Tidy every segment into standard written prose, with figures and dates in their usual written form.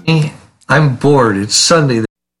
I'm bored. It's Sunday.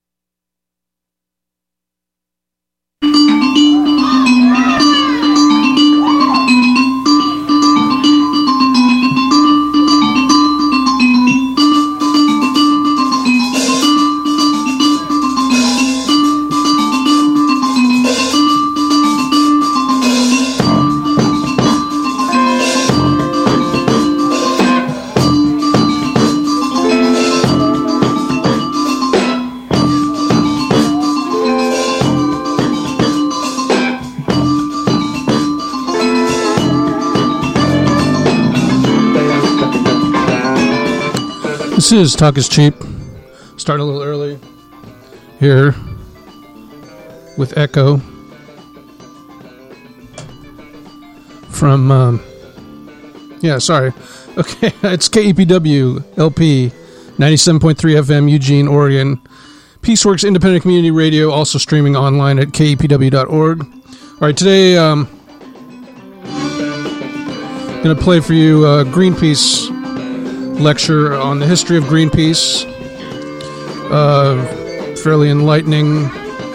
This is Talk is Cheap. Starting a little early here with Echo from, Okay, it's KEPW LP 97.3 FM, Eugene, Oregon. Peaceworks Independent Community Radio, also streaming online at kepw.org. All right, today I'm going to play for you Greenpeace lecture on the history of Greenpeace. Fairly enlightening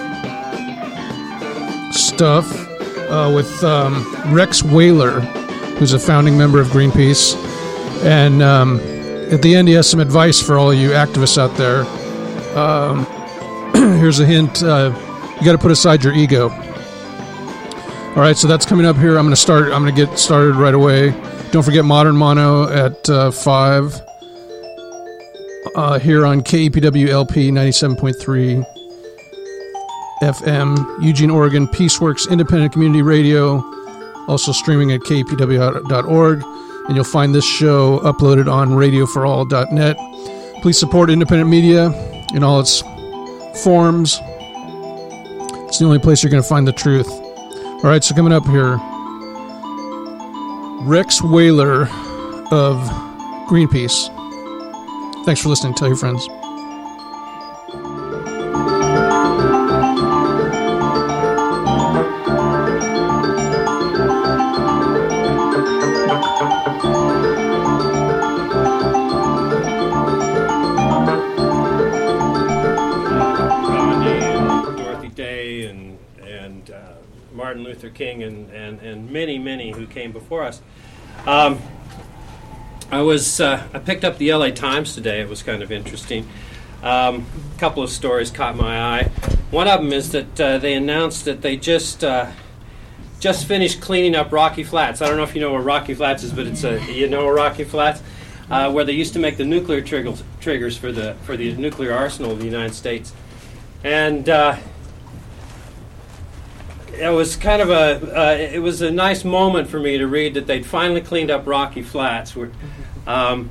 stuff with Rex Whaler, who's a founding member of Greenpeace. And at the end, he has some advice for all you activists out there. Here's a hint. You got to put aside your ego. All right, so that's coming up here. I'm going to get started right away. Don't forget Modern Mono at 5 here on KEPW LP 97.3 FM, Eugene, Oregon. Peaceworks Independent Community Radio, also streaming at kepw.org. And you'll find this show uploaded on radioforall.net. Please support independent media in all its forms. It's the only place you're going to find the truth. All right, so coming up here, Rex Whaler of Greenpeace. Thanks for listening. Tell your friends. Dorothy Day and Martin Luther King and many who came before us. I picked up the LA Times today. It was kind of interesting. A couple of stories caught my eye. One of them is that they announced that they just finished cleaning up Rocky Flats. I don't know if you know where Rocky Flats is, but you know Rocky Flats, where they used to make the nuclear triggers for the nuclear arsenal of the United States. And it was kind of it was a nice moment for me to read that they'd finally cleaned up Rocky Flats. A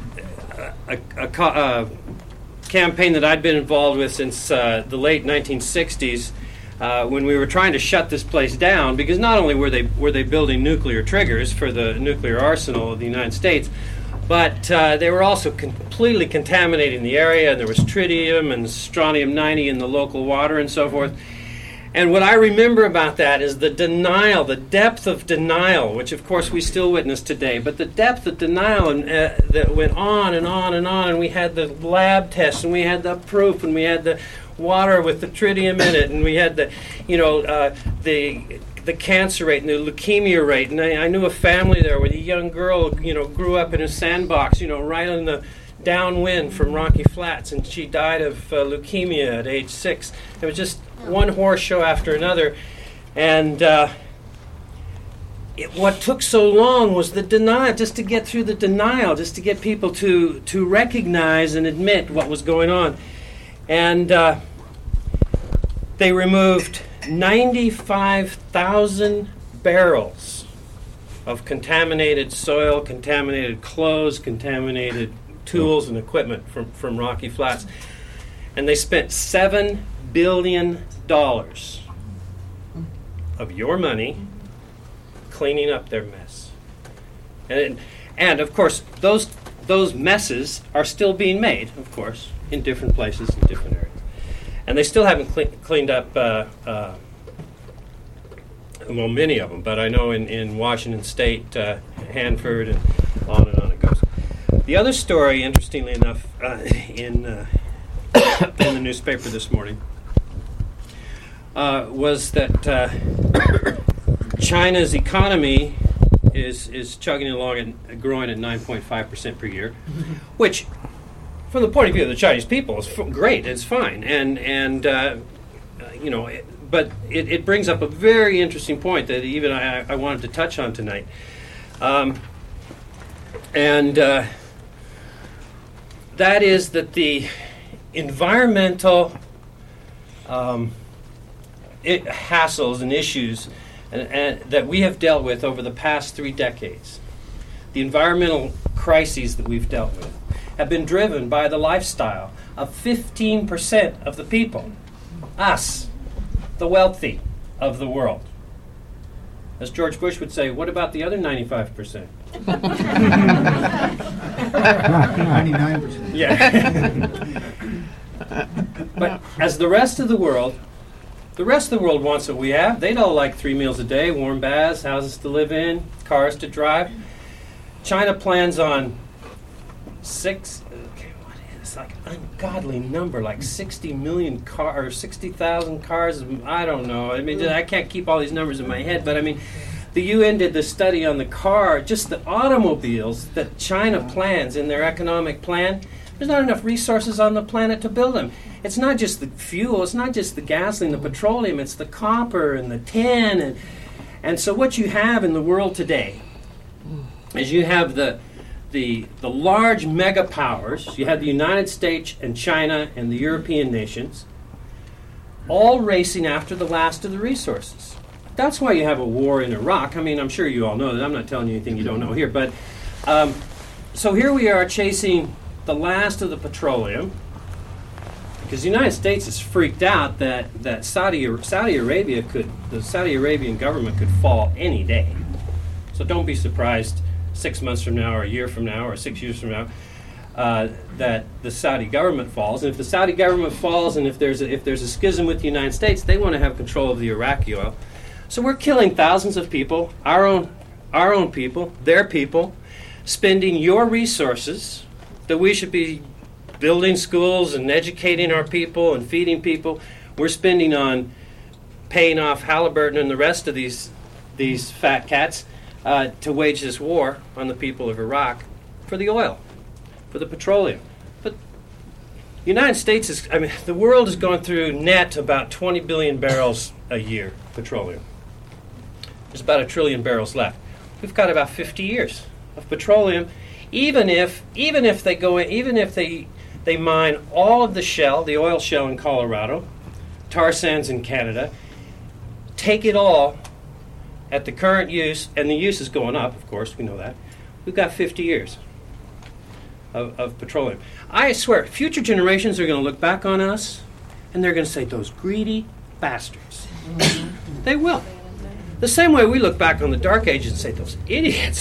campaign that I'd been involved with since the late 1960s, when we were trying to shut this place down, because not only were they building nuclear triggers for the nuclear arsenal of the United States, but they were also completely contaminating the area, and there was tritium and strontium-90 in the local water and so forth. And what I remember about that is the denial, the depth of denial, which of course we still witness today, but the depth of denial that went on and on and on, and we had the lab tests, and we had the proof, and we had the water with the tritium in it, and we had the cancer rate and the leukemia rate. And I knew a family there where the young girl, grew up in a sandbox, right on the downwind from Rocky Flats, and she died of leukemia at age 6. It was just one horror show after another, and what took so long was the denial, just to get through the denial, just to get people to recognize and admit what was going on. And they removed 95,000 barrels of contaminated soil, contaminated clothes, contaminated tools and equipment from Rocky Flats. And they spent $7 billion of your money cleaning up their mess. And of course, those messes are still being made, of course, in different places, in different areas. And they still haven't cleaned up, many of them, but I know in Washington State, Hanford, and on it goes. The other story, interestingly enough, in the newspaper this morning was that China's economy is chugging along and growing at 9.5% per year, which, from the point of view of the Chinese people, is great. It's fine, and but it brings up a very interesting point that even I wanted to touch on tonight, and that is that the environmental hassles and issues and that we have dealt with over the past 3 decades, the environmental crises that we've dealt with, have been driven by the lifestyle of 15% of the people, us, the wealthy of the world. As George Bush would say, what about the other 95%? 99%. Yeah. But as the rest of the world wants what we have. They'd all like 3 meals a day, warm baths, houses to live in, cars to drive. China plans on 60,000 cars, or 60,000 cars. I don't know. I mean, I can't keep all these numbers in my head, but I mean, the UN did this study on the car, just the automobiles that China plans in their economic plan. There's not enough resources on the planet to build them. It's not just the fuel, it's not just the gasoline, the petroleum, it's the copper and the tin. And so what you have in the world today is you have the large mega powers, you have the United States and China and the European nations, all racing after the last of the resources. That's why you have a war in Iraq. I mean, I'm sure you all know that. I'm not telling you anything you don't know here. But so here we are chasing the last of the petroleum, because the United States is freaked out that Saudi Arabia the Saudi Arabian government could fall any day. So don't be surprised 6 months from now, or a year from now, or 6 years from now, that the Saudi government falls. And if the Saudi government falls, and if there's a schism with the United States, they want to have control of the Iraqi oil. So we're killing thousands of people, our own people, their people, spending your resources that we should be building schools and educating our people and feeding people. We're spending on paying off Halliburton and the rest of these fat cats to wage this war on the people of Iraq for the oil, for the petroleum. But the United States the world has gone through net about 20 billion barrels a year, petroleum. There's about 1 trillion barrels left. We've got about 50 years of petroleum, even if they mine all of the oil shell in Colorado, tar sands in Canada, take it all at the current use, and the use is going up, of course, we know that. We've got 50 years of petroleum. I swear, future generations are going to look back on us, and they're going to say, those greedy bastards. They will. The same way we look back on the Dark Ages and say, those idiots.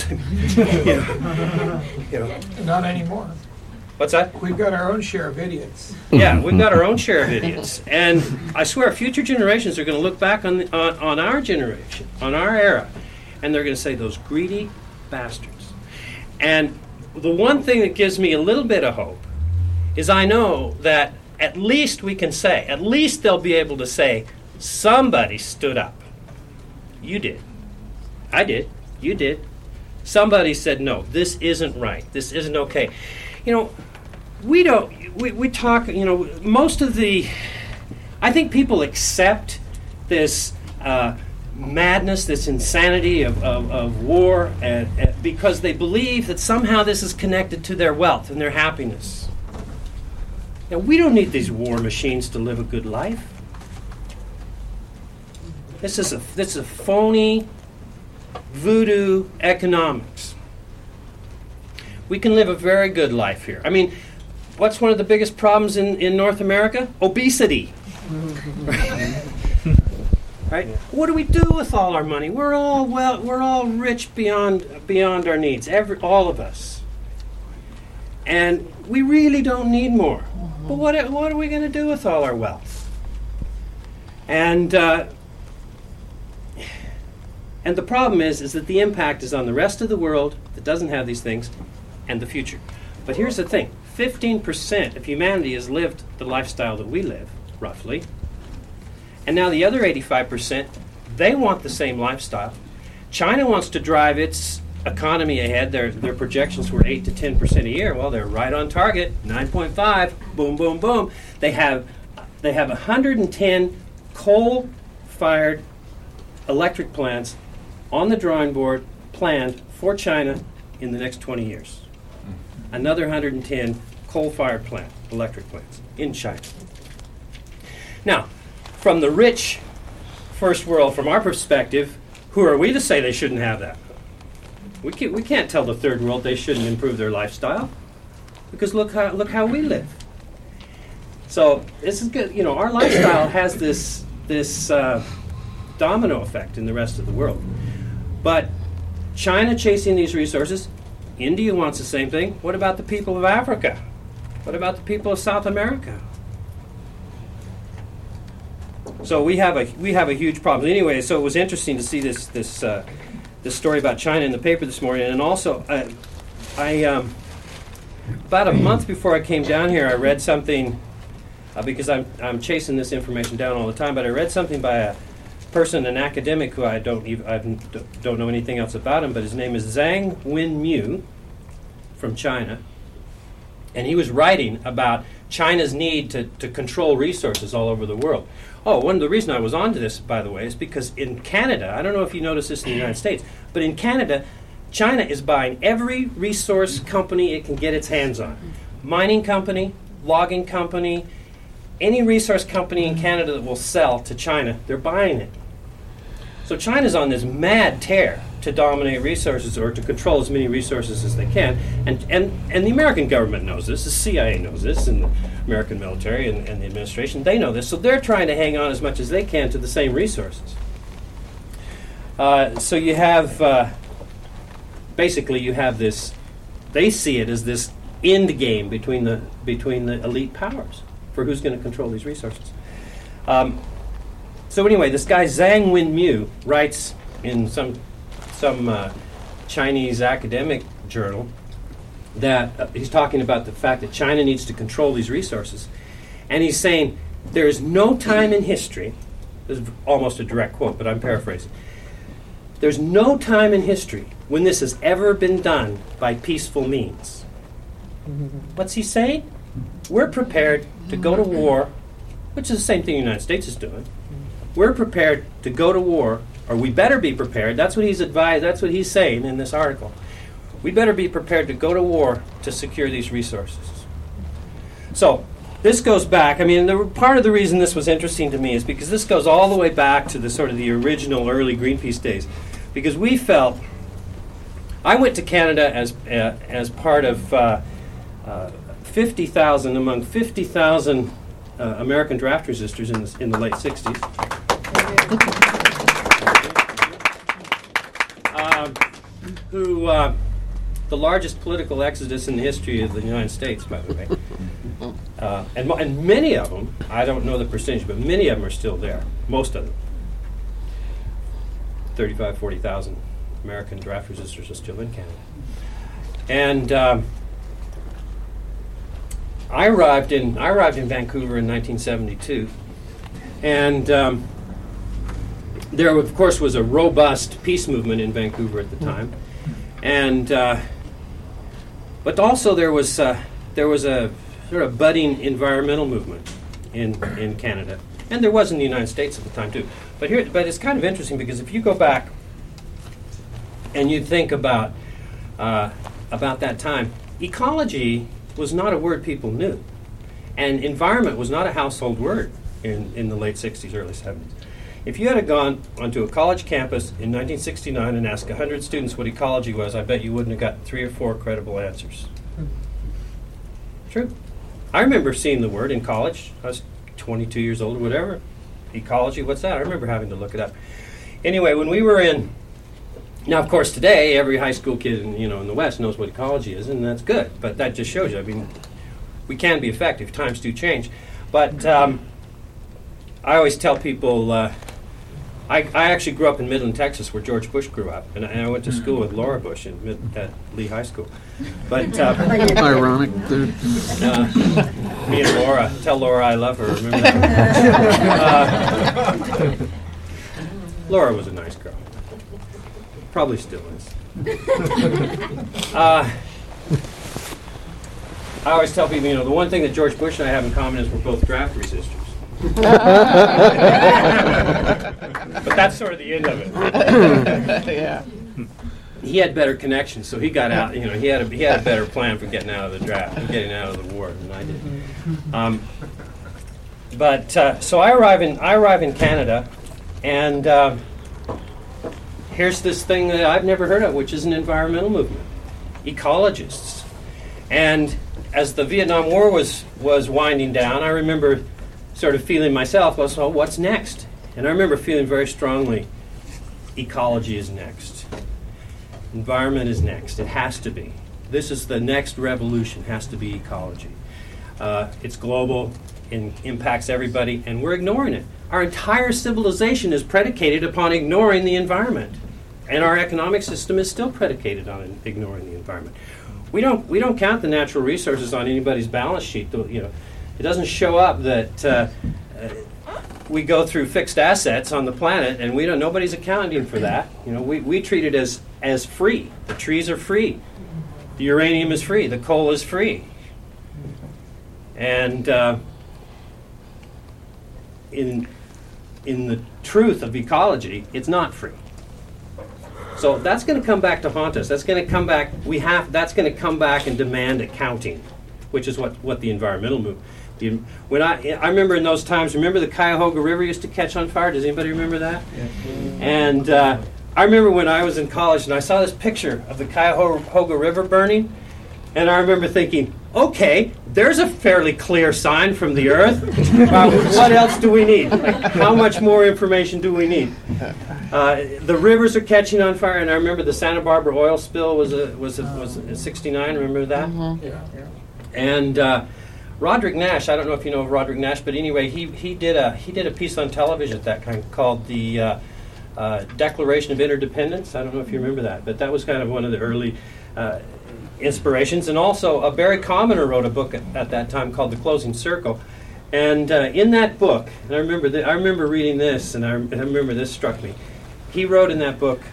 Not anymore. What's that? We've got our own share of idiots. Yeah, we've got our own share of idiots. And I swear, future generations are going to look back on our generation, on our era, and they're going to say, those greedy bastards. And the one thing that gives me a little bit of hope is I know that at least we can say, at least they'll be able to say, somebody stood up. You did. I did. You did. Somebody said, no, this isn't right. This isn't okay. We talk, most of I think people accept this madness, this insanity of war, because they believe that somehow this is connected to their wealth and their happiness. Now, we don't need these war machines to live a good life. This is a phony voodoo economics. We can live a very good life here. I mean, what's one of the biggest problems in North America? Obesity. Right? What do we do with all our money? We're all rich beyond our needs. All of us. And we really don't need more. But what are we going to do with all our wealth? And the problem is that the impact is on the rest of the world that doesn't have these things, and the future. But here's the thing, 15% of humanity has lived the lifestyle that we live, roughly. And now the other 85%, they want the same lifestyle. China wants to drive its economy ahead. Their projections were 8 to 10% a year. Well, they're right on target, 9.5, boom, boom, boom. They have 110 coal-fired electric plants on the drawing board planned for China in the next 20 years. Another 110 coal-fired electric plants in China. Now, from the rich first world, from our perspective, who are we to say they shouldn't have that? We can't tell the third world they shouldn't improve their lifestyle, because look how we live. So this is good. You know, our lifestyle has this domino effect in the rest of the world. But China chasing these resources, India wants the same thing. What about the people of Africa? What about the people of South America? So we have a huge problem. Anyway, so it was interesting to see this story about China in the paper this morning, and also I about a month before I came down here, I read something because I'm chasing this information down all the time. But I read something by a person, an academic who I don't know anything else about him, but his name is Zhang Wenmu from China, and he was writing about China's need to control resources all over the world. Oh, one of the reasons I was onto this, by the way, is because in Canada, I don't know if you noticed this in the United States, but in Canada, China is buying every resource company it can get its hands on. Mining company, logging company, any resource company in Canada that will sell to China, they're buying it. So China's on this mad tear to dominate resources or to control as many resources as they can. And the American government knows this, the CIA knows this, and the American military and the administration, they know this. So they're trying to hang on as much as they can to the same resources. So you have, basically you have this, they see it as this end game between the elite powers for who's going to control these resources. So anyway, this guy Zhang Wenmu writes in some Chinese academic journal that he's talking about the fact that China needs to control these resources. And he's saying there is no time in history, this is almost a direct quote, but I'm paraphrasing, there's no time in history when this has ever been done by peaceful means. What's he saying? We're prepared to go to war, which is the same thing the United States is doing. We're prepared to go to war, or we better be prepared. That's what he's advised. That's what he's saying in this article. We better be prepared to go to war to secure these resources. So this goes back. I mean, part of the reason this was interesting to me is because this goes all the way back to the sort of the original early Greenpeace days. Because we felt, I went to Canada as part of 50,000 among 50,000 American draft resistors in the late 60s. Who the largest political exodus in the history of the United States, by the way. And many of them, I don't know the percentage, but many of them are still there. Most of them. 35,000, 40,000 American draft resistors are still in Canada. And I arrived in Vancouver in 1972, and there, of course, was a robust peace movement in Vancouver at the time, and but also there was a sort of budding environmental movement in Canada, and there was in the United States at the time too. But it's kind of interesting because if you go back and you think about that time, ecology was not a word people knew, and environment was not a household word in the late 60s, early 70s. If you had gone onto a college campus in 1969 and asked 100 students what ecology was, I bet you wouldn't have got 3 or 4 credible answers. True. I remember seeing the word in college. I was 22 years old or whatever. Ecology, what's that? I remember having to look it up. Anyway, when we were in... Now, of course, today, every high school kid in the West knows what ecology is, and that's good. But that just shows you. I mean, we can be effective. Times do change. But I always tell people, I actually grew up in Midland, Texas, where George Bush grew up, and I went to school with Laura Bush at Lee High School. But Ironic, dude. Me and Laura, tell Laura I love her. Remember that? Laura was a nice girl. Probably still is. I always tell people, the one thing that George Bush and I have in common is we're both draft resistors. But that's sort of the end of it. Yeah. He had better connections, so he got out. He had a better plan for getting out of the draft and getting out of the war than I did. So I arrive in Canada, and here's this thing that I've never heard of, which is an environmental movement, ecologists. And as the Vietnam War was winding down, I remember sort of feeling myself, well, what's next? And I remember feeling very strongly, ecology is next. Environment is next. It has to be. This is the next revolution, has to be ecology. It's global, and impacts everybody, and we're ignoring it. Our entire civilization is predicated upon ignoring the environment, and our economic system is still predicated on ignoring the environment. We don't count the natural resources on anybody's balance sheet. It doesn't show up that we go through fixed assets on the planet, and nobody's accounting for that. We treat it as free. The trees are free. The uranium is free. The coal is free. And in the truth of ecology, it's not free. So that's going to come back to haunt us. That's going to come back. That's going to come back and demand accounting, which is what the environmental movement. When I remember in those times, remember the Cuyahoga River used to catch on fire? Does anybody remember that? Yeah. And I remember when I was in college and I saw this picture of the Cuyahoga River burning, and I remember thinking, okay, there's a fairly clear sign from the earth. What else do we need? How much more information do we need? The rivers are catching on fire, and I remember the Santa Barbara oil spill was in '69. Remember that? Mm-hmm. Yeah. And Roderick Nash, I don't know if you know of Roderick Nash, but anyway, he did a piece on television at that time called the Declaration of Interdependence. I don't know if you remember that, but that was kind of one of the early inspirations. And also, Barry Commoner wrote a book at that time called The Closing Circle. And in that book, and I remember reading this, and I remember this struck me. He wrote in that book,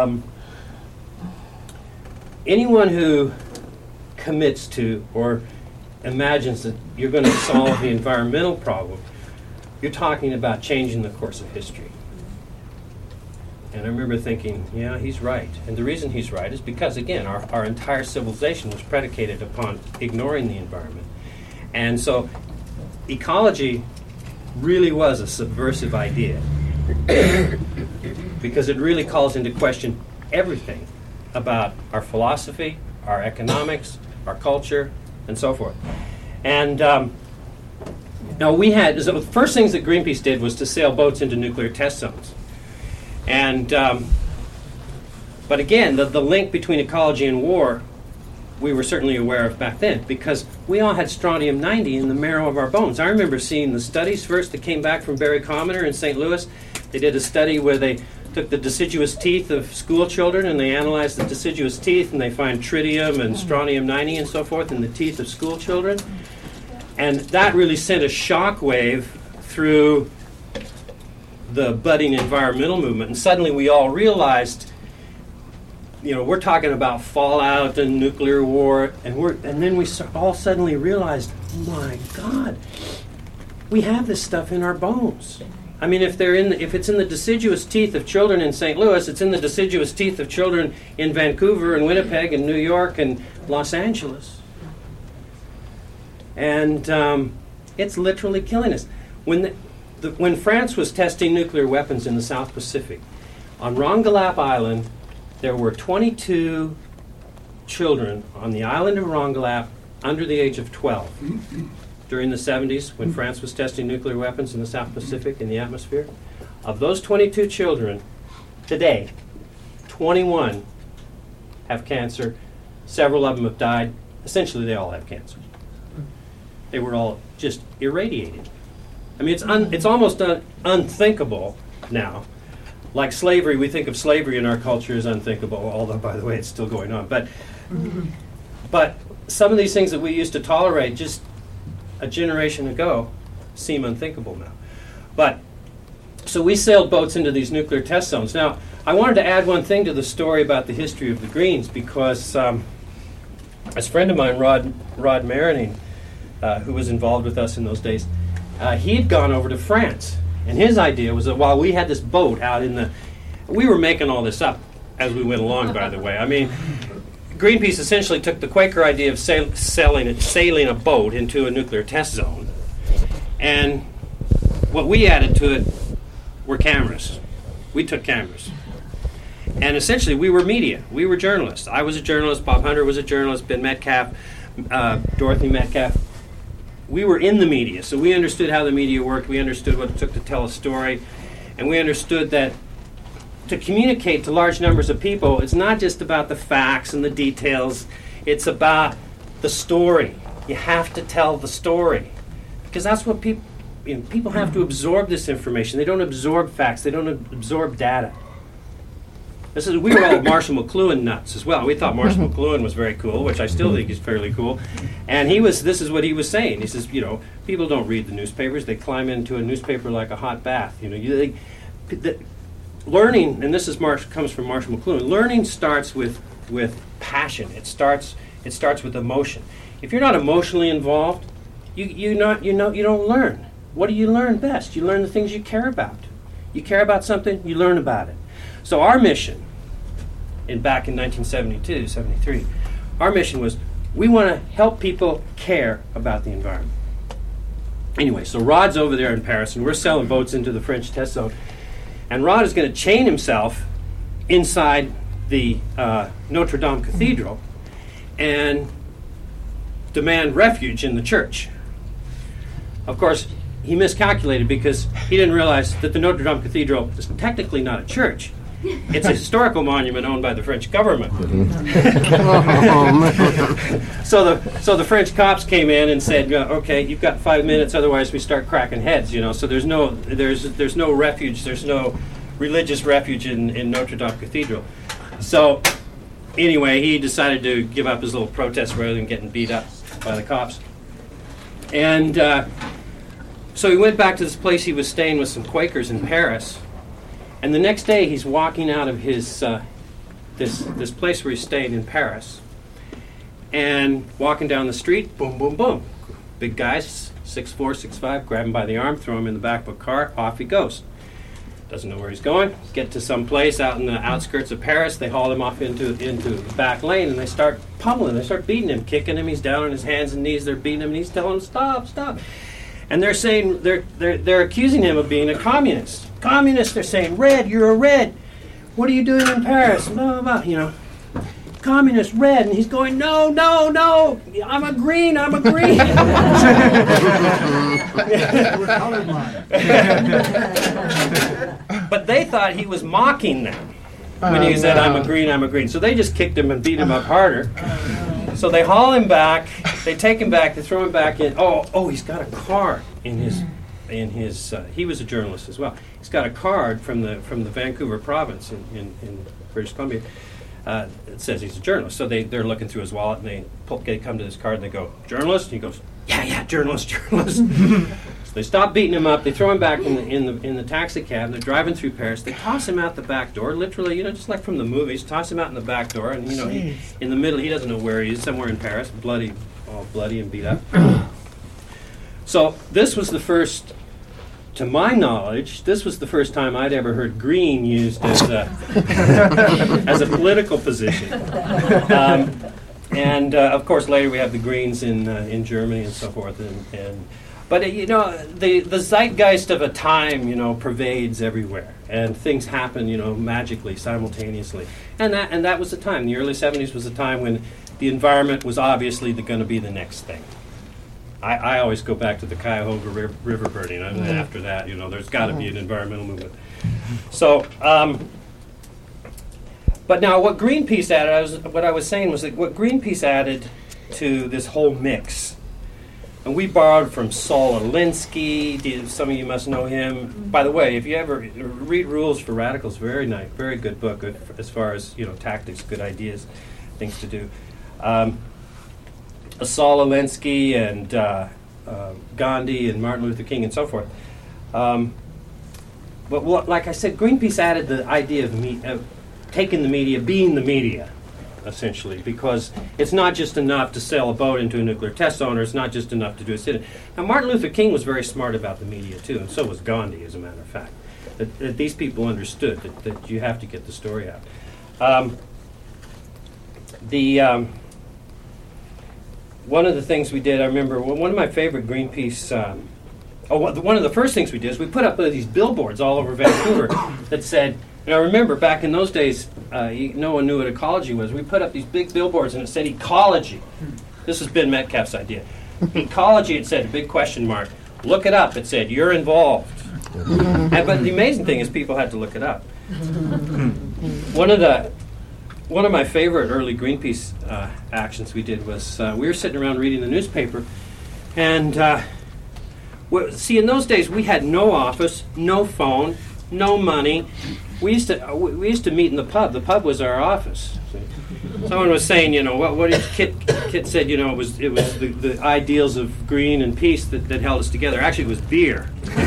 anyone who commits to or imagines that you're going to solve the environmental problem, you're talking about changing the course of history. And I remember thinking, yeah, he's right. And the reason he's right is because, again, our entire civilization was predicated upon ignoring the environment. And so ecology really was a subversive idea because it really calls into question everything about our philosophy, our economics, our culture, and so forth. And now so the first things that Greenpeace did was to sail boats into nuclear test zones. And but again, the link between ecology and war, we were certainly aware of back then because we all had strontium-90 in the marrow of our bones. I remember seeing the studies first that came back from Barry Commoner in St. Louis. They did a study where they took the deciduous teeth of school children and they analyzed the deciduous teeth, and they find tritium and strontium-90 and so forth in the teeth of school children. And that really sent a shock wave through the budding environmental movement. And suddenly we all realized, we're talking about fallout and nuclear war, and then we all suddenly realized, my God, we have this stuff in our bones. I mean, if it's in the deciduous teeth of children in St. Louis, it's in the deciduous teeth of children in Vancouver and Winnipeg and New York and Los Angeles. And it's literally killing us. When France was testing nuclear weapons in the South Pacific, on Rongelap Island, there were 22 children on the island of Rongelap under the age of 12 during the 70s when France was testing nuclear weapons in the South Pacific in the atmosphere. Of those 22 children, today, 21 have cancer. Several of them have died. Essentially, they all have cancer. They were all just irradiated. I mean, it's almost unthinkable now Like slavery, we think of slavery in our culture as unthinkable, although, by the way, it's still going on. But some of these things that we used to tolerate just a generation ago seem unthinkable now. But so we sailed boats into these nuclear test zones. Now, I wanted to add one thing to the story about the history of the Greens, because a friend of mine, Rod Marining, who was involved with us in those days, he had gone over to France. And his idea was that while we had this boat out in the... We were making all this up as we went along, by the way. I mean, Greenpeace essentially took the Quaker idea of sailing a boat into a nuclear test zone. And what we added to it were cameras. We took cameras. And essentially, we were media. We were journalists. I was a journalist. Bob Hunter was a journalist. Ben Metcalf, Dorothy Metcalf. We were in the media, so we understood how the media worked. We understood what it took to tell a story. And we understood that to communicate to large numbers of people, it's not just about the facts and the details. It's about the story. You have to tell the story. Because that's what people... people have to absorb this information. They don't absorb facts. They don't absorb data. We were all Marshall McLuhan nuts as well. We thought Marshall McLuhan was very cool, which I still think is fairly cool. And this is what he was saying. He says, people don't read the newspapers. They climb into a newspaper like a hot bath. Learning, and comes from Marshall McLuhan. Learning starts with passion. It starts with emotion. If you're not emotionally involved, you don't learn. What do you learn best? You learn the things you care about. You care about something, you learn about it. So our mission, back in 1972, 73, our mission was we want to help people care about the environment. Anyway, so Rod's over there in Paris, and we're selling boats into the French test zone. And Rod is going to chain himself inside the Notre Dame Cathedral and demand refuge in the church. Of course, he miscalculated because he didn't realize that the Notre Dame Cathedral is technically not a church. It's a historical monument owned by the French government. So the French cops came in and said, "Okay, you've got 5 minutes, otherwise we start cracking heads." So there's no refuge, there's no religious refuge in Notre Dame Cathedral. So anyway, he decided to give up his little protest rather than getting beat up by the cops. And so he went back to this place he was staying with some Quakers in Paris. And the next day, he's walking out of his this place where he's staying in Paris, and walking down the street. Boom, boom, boom! Big guys, 6'4", 6'5", grab him by the arm, throw him in the back of a car. Off he goes. Doesn't know where he's going. Get to some place out in the outskirts of Paris. They haul him off into the back lane, and they start pummeling. They start beating him, kicking him. He's down on his hands and knees. They're beating him, and he's telling them, "Stop, stop!" And they're saying they're accusing him of being a communist. Communist, they're saying, "Red, you're a red. What are you doing in Paris?" Blah, blah, blah, Communist, red. And he's going, "No, no, no. I'm a green, I'm a green." We're colorblind. But they thought he was mocking them when he said, "I'm a green, I'm a green." So they just kicked him and beat him up harder. So they haul him back. They take him back. They throw him back in. Oh, he's got a card in his. He was a journalist as well. He's got a card from the Vancouver province in British Columbia. It says he's a journalist. So they're looking through his wallet, and they come to this card and they go, "Journalist?" And he goes, "Yeah, journalist." So they stop beating him up. They throw him back in the taxi cab. They're driving through Paris. They toss him out the back door, literally, just like from the movies. Toss him out in the back door, and he, in the middle, he doesn't know where he is. Somewhere in Paris, all bloody and beat up. So this was the first. To my knowledge, this was the first time I'd ever heard green used as a political position. And of course, later we have the Greens in Germany and so forth. But the zeitgeist of a time, pervades everywhere, and things happen, magically, simultaneously. And that was the time. The early 70s was the time when the environment was obviously going to be the next thing. I always go back to the Cuyahoga River burning. And after that, there's got to be an environmental movement. So, but now what Greenpeace added, what I was saying was that what Greenpeace added to this whole mix And we borrowed from Saul Alinsky. Some of you must know him. By the way, if you ever read Rules for Radicals, very nice, very good book as far as tactics, good ideas, things to do. Saul Alinsky and Gandhi and Martin Luther King and so forth. But like I said, Greenpeace added the idea of taking the media, being the media, essentially, because it's not just enough to sail a boat into a nuclear test zone, or it's not just enough to do a sit-in. Now, Martin Luther King was very smart about the media, too, and so was Gandhi, as a matter of fact. That these people understood that you have to get the story out. One of the things we did, I remember, one of my favorite Greenpeace, one of the first things we did is we put up these billboards all over Vancouver that said, and I remember back in those days, no one knew what ecology was. We put up these big billboards and it said ecology. This is Ben Metcalf's idea. Ecology, it said, a big question mark. Look it up. It said, you're involved. But the amazing thing is people had to look it up. One of my favorite early Greenpeace actions we did was we were sitting around reading the newspaper, and see, in those days we had no office, no phone, no money. We used to meet in the pub. The pub was our office. Someone was saying, what Kit said, it was the ideals of green and peace that held us together. Actually, it was beer.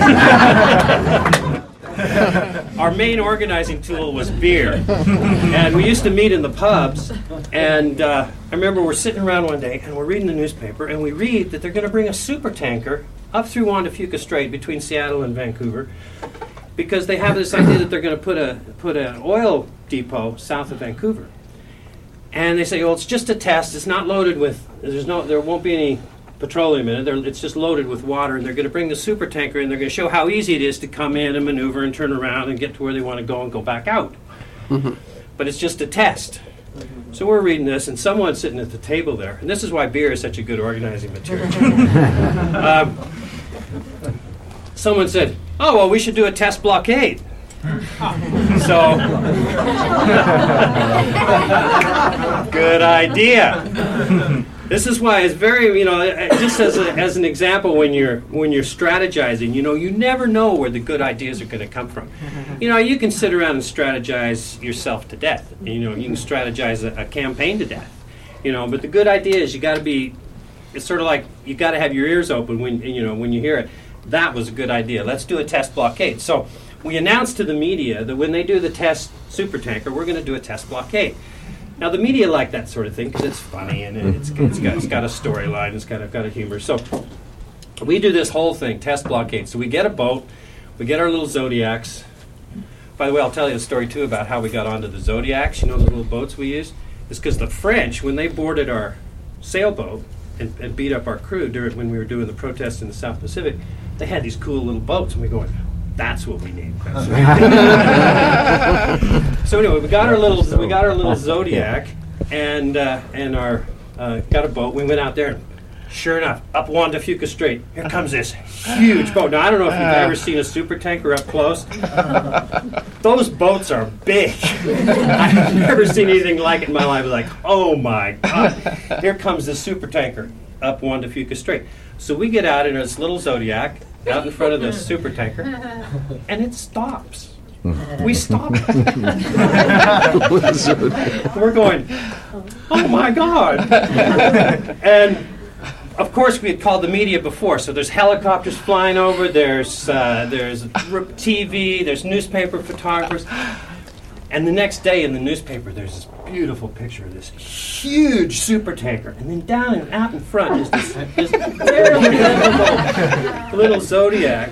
Our main organizing tool was beer. And we used to meet in the pubs, and I remember we're sitting around one day, and we're reading the newspaper, and we read that they're going to bring a super tanker up through Juan de Fuca Strait between Seattle and Vancouver, because they have this idea that they're going to put an oil depot south of Vancouver. And they say, well, it's just a test. It's not loaded with, there won't be any petroleum in it. It's just loaded with water, and they're going to bring the super tanker in. They're going to show how easy it is to come in and maneuver and turn around and get to where they want to go and go back out. Mm-hmm. But it's just a test. So we're reading this, and someone's sitting at the table there, and this is why beer is such a good organizing material. Someone said, oh, well, we should do a test blockade. So, good idea. This is why it's very, just as an example, when you're strategizing, you never know where the good ideas are going to come from. You can sit around and strategize yourself to death. You can strategize a campaign to death. But the good idea is it's sort of like you got to have your ears open when you hear it. That was a good idea. Let's do a test blockade. So we announced to the media that when they do the test supertanker, we're going to do a test blockade. Now the media like that sort of thing because it's funny and it's got a storyline. It's got a humor. So we do this whole thing, test blockade. So we get a boat, we get our little Zodiacs. By the way, I'll tell you a story too about how we got onto the Zodiacs. The little boats we used. It's because the French, when they boarded our sailboat and beat up our crew when we were doing the protests in the South Pacific, they had these cool little boats, and we're going, that's what we need. So anyway, we got our little Zodiac, and our got a boat. We went out there, and sure enough, up Juan de Fuca Strait, here comes this huge boat. Now I don't know if you've ever seen a super tanker up close. Those boats are big. I've never seen anything like it in my life. I was like, oh my God, here comes this super tanker up Juan de Fuca Strait. So we get out in this little Zodiac out in front of the super tanker, and it stops. We stop. We're going, oh my God. And of course we had called the media before, so there's helicopters flying over, there's TV, there's newspaper photographers. And the next day in the newspaper, there's this beautiful picture of this huge super tanker. And then down and out in front is this very little Zodiac.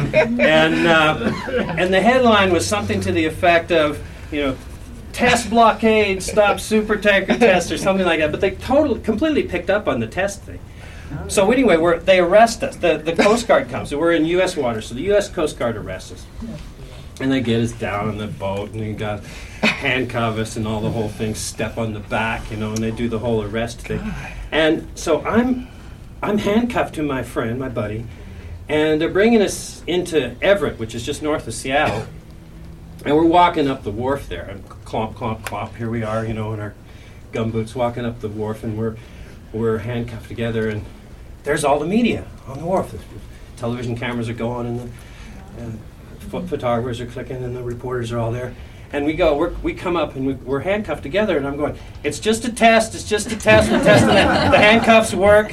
And the headline was something to the effect of, test blockade, stop super tanker test, or something like that. But they completely picked up on the test thing. So anyway, they arrest us. The Coast Guard comes. So we're in U.S. waters, so the U.S. Coast Guard arrests us. And they get us down on the boat, and you got handcuff us and all the whole thing, step on the back, and they do the whole arrest thing. And so I'm handcuffed to my friend, my buddy, and they're bringing us into Everett, which is just north of Seattle. And we're walking up the wharf there, and clomp, clomp, clomp, here we are, in our gumboots walking up the wharf, and we're handcuffed together, and there's all the media on the wharf. The television cameras are going, and the photographers are clicking, and the reporters are all there. And we come up, and we're handcuffed together, and I'm going, it's just a test, we're testing it. The handcuffs work,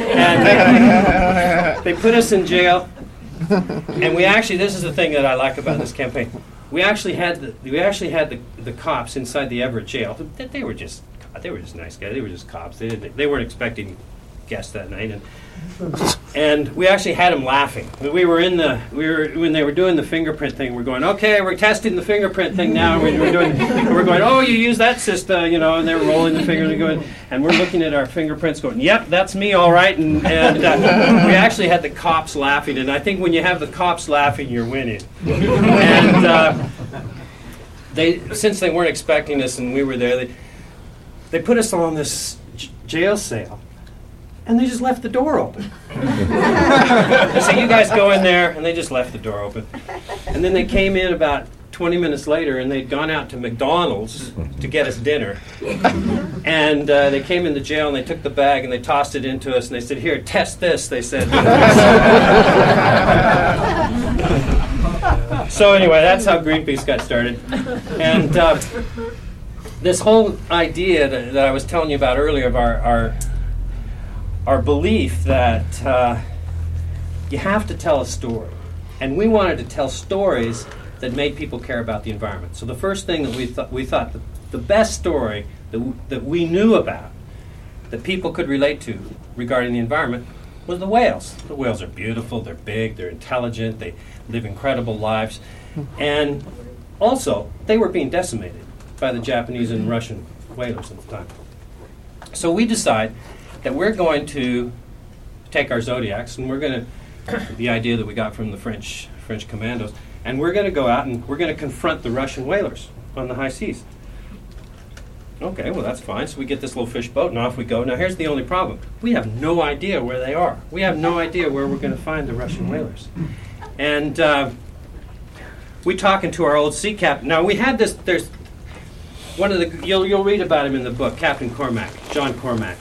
and they put us in jail. And we actually, this is the thing that I like about this campaign, we actually had the cops inside the Everett jail. They were just nice guys. They were just cops. They weren't expecting guests that night, and we actually had them laughing. When they were doing the fingerprint thing, we're going, okay, we're testing the fingerprint thing now. We're going, oh, you use that system, and they were rolling the finger and we're looking at our fingerprints, going, yep, that's me, all right. And we actually had the cops laughing, and I think when you have the cops laughing, you're winning. And since they weren't expecting us, and we were there, they put us on this jail cell. And they just left the door open. They said, you guys go in there, and they just left the door open. And then they came in about 20 minutes later, and they'd gone out to McDonald's to get us dinner. And they came in the jail, and they took the bag, and they tossed it into us, and they said, here, test this, they said. So anyway, that's how Greenpeace got started. And this whole idea that I was telling you about earlier of our belief that you have to tell a story. And we wanted to tell stories that made people care about the environment. So the first thing that we thought the best story that we knew about, that people could relate to regarding the environment, was the whales. The whales are beautiful, they're big, they're intelligent, they live incredible lives. And also, they were being decimated by the Japanese and Russian whalers at the time. So we decide that we're going to take our Zodiacs, and we're going to, the idea that we got from the French commandos, and we're going to go out and we're going to confront the Russian whalers on the high seas. Okay, well, that's fine. So we get this little fish boat, and off we go. Now, here's the only problem. We have no idea where they are. We have no idea where we're going to find the Russian whalers. And we talking to our old sea captain. Now, we had this, there's one of the, you'll read about him in the book, Captain Cormack, John Cormack.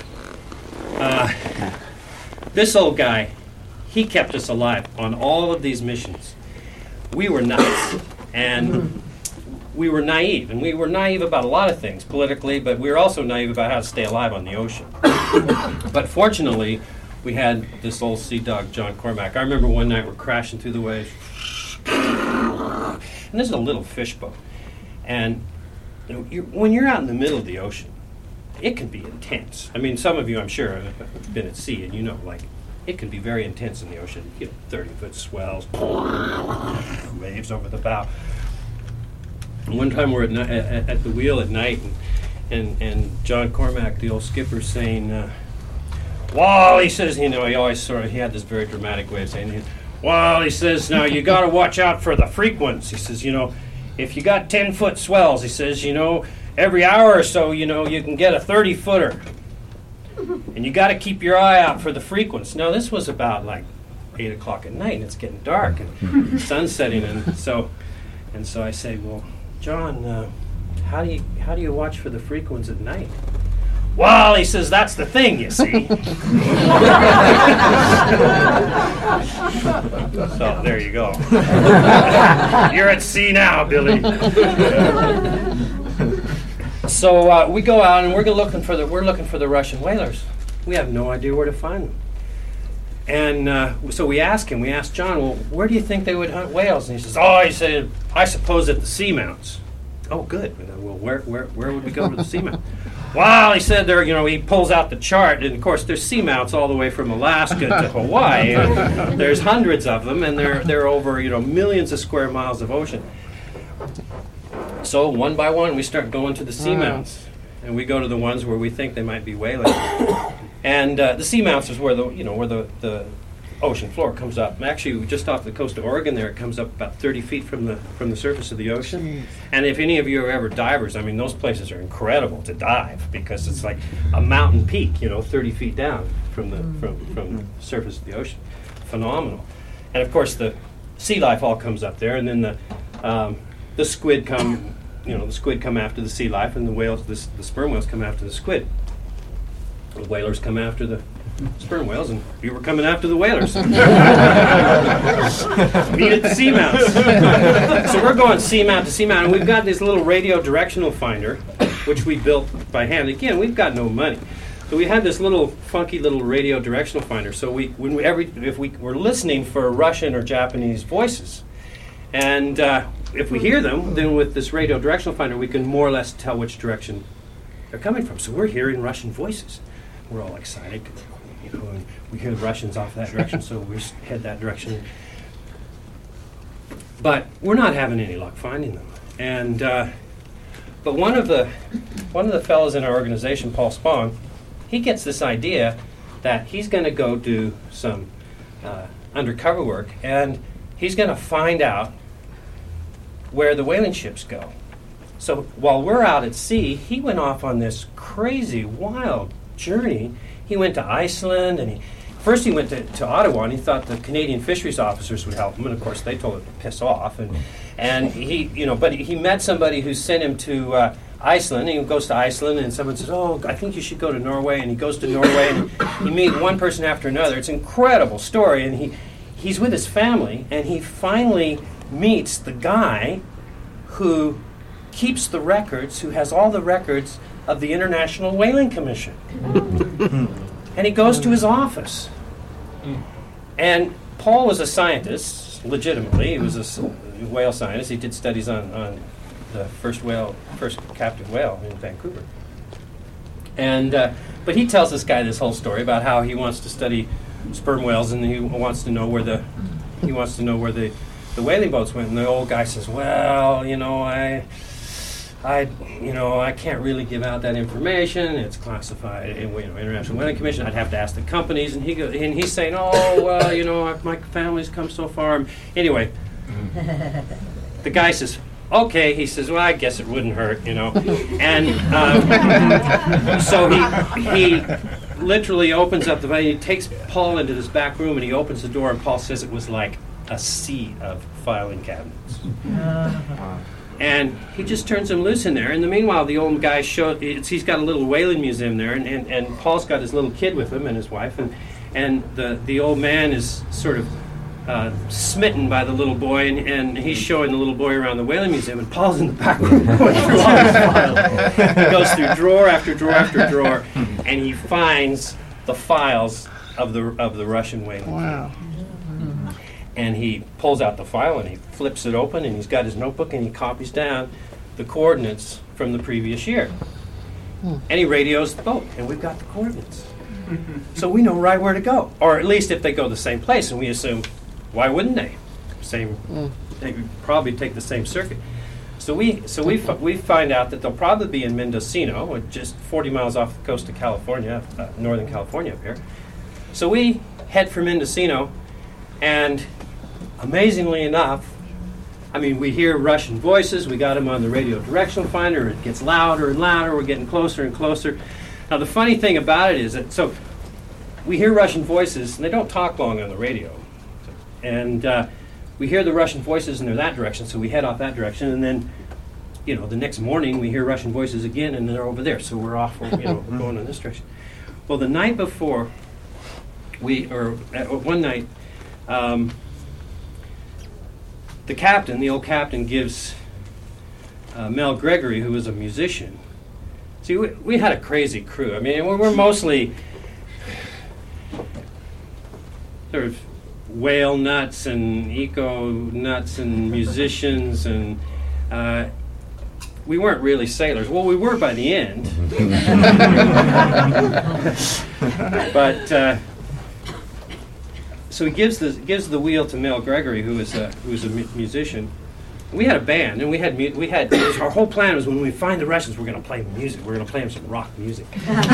This old guy, he kept us alive on all of these missions. We were nuts, and we were naive, and we were naive about a lot of things politically, but we were also naive about how to stay alive on the ocean. But fortunately, we had this old sea dog, John Cormack. I remember one night we're crashing through the waves, and this is a little fish boat, and when you're out in the middle of the ocean, it can be intense. I mean, some of you, I'm sure, have been at sea, and you know, like, it can be very intense in the ocean. 30-foot swells, waves over the bow. And one time we're at the wheel at night, and John Cormack, the old skipper, saying, "Well," he says, he always he had this very dramatic way of saying, "Well," he says, "now you got to watch out for the frequencies." He says, if you got 10-foot swells, he says, every hour or so, you can get a 30-footer. And you got to keep your eye out for the frequency. Now, this was about like 8 o'clock at night, and it's getting dark, and the sun's setting, and so I say, "Well, John, how do you watch for the frequencies at night?" "Well," he says, "that's the thing, you see." So there you go. You're at sea now, Billy. So we go out, and we're looking for the Russian whalers. We have no idea where to find them. And so we asked John, "Well, where do you think they would hunt whales?" And he says, "Oh," he said, "I suppose at the seamounts." "Oh, good. Well, where would we go to the seamount?" "Well," he said, "there, he pulls out the chart, and of course there's seamounts all the way from Alaska to Hawaii. And there's hundreds of them, and they're over millions of square miles of ocean." So one by one, we start going to the seamounts, and we go to the ones where we think they might be whalers. And the seamounts is where the ocean floor comes up. And actually, just off the coast of Oregon, there it comes up about 30 feet from the surface of the ocean. Jeez. And if any of you are ever divers, I mean, those places are incredible to dive because it's like a mountain peak, 30 feet down from the surface of the ocean. Phenomenal. And of course, the sea life all comes up there, and then the squid come. The squid come after the sea life, and the whales, the sperm whales, come after the squid. The whalers come after the sperm whales, and we were coming after the whalers. Needed seamounts. So we're going seamount to seamount, and we've got this little radio directional finder, which we built by hand. Again, we've got no money. So we had this little funky little radio directional finder. So if we were listening for Russian or Japanese voices, and if we hear them, then with this radio directional finder, we can more or less tell which direction they're coming from. So we're hearing Russian voices. We're all excited, and we hear the Russians off that direction, so we head that direction. But we're not having any luck finding them. And but one of the fellows in our organization, Paul Spong, he gets this idea that he's going to go do some undercover work, and he's going to find out where the whaling ships go. So while we're out at sea, he went off on this crazy, wild journey. He went to Iceland, and first he went to Ottawa, and he thought the Canadian fisheries officers would help him, and of course they told him to piss off. And he, but he met somebody who sent him to Iceland, and he goes to Iceland, and someone says, "Oh, I think you should go to Norway," and he goes to Norway, and he meets one person after another. It's an incredible story, and he's with his family, and he finally meets the guy who keeps the records, who has all the records of the International Whaling Commission. And he goes to his office. And Paul was a scientist, legitimately. He was a whale scientist. He did studies on the first captive whale in Vancouver. And but he tells this guy this whole story about how he wants to study sperm whales, and he wants to know where the whaling boats went. And the old guy says, "Well, I can't really give out that information. It's classified in International Whaling Commission. I'd have to ask the companies." And he's saying, "Oh, well, my family's come so far." Anyway, the guy says, "Okay." He says, "Well, I guess it wouldn't hurt, And so he literally opens up he takes Paul into this back room, and he opens the door, and Paul says it was like a sea of filing cabinets. And he just turns him loose in there. In the meanwhile, the old guy he's got a little whaling museum there, and Paul's got his little kid with him and his wife, and the old man is sort of smitten by the little boy, and he's showing the little boy around the whaling museum, and Paul's in the back room going through all his files. He goes through drawer after drawer after drawer, and he finds the files of the Russian whaling. Wow. And he pulls out the file, and he flips it open, and he's got his notebook, and he copies down the coordinates from the previous year. And he radios the boat, and we've got the coordinates. So we know right where to go, or at least if they go the same place, and we assume, why wouldn't they? They would probably take the same circuit. So we find out that they'll probably be in Mendocino, just 40 miles off the coast of California, northern California up here. So we head for Mendocino, and amazingly enough, we hear Russian voices. We got them on the radio directional finder. It gets louder and louder. We're getting closer and closer. Now, the funny thing about it is that, so we hear Russian voices, and they don't talk long on the radio. And we hear the Russian voices, and they're that direction, so we head off that direction. And then, the next morning, we hear Russian voices again, and they're over there. So we're off, we're going in this direction. Well, the night before, one night, the old captain gives Mel Gregory, who was a musician. See, we had a crazy crew. We're mostly sort of whale nuts and eco nuts and musicians, and we weren't really sailors. Well, we were by the end. But so he gives the wheel to Mel Gregory, who was a musician. We had a band, and we had our whole plan was when we find the Russians, we're going to play music. We're going to play them some rock music.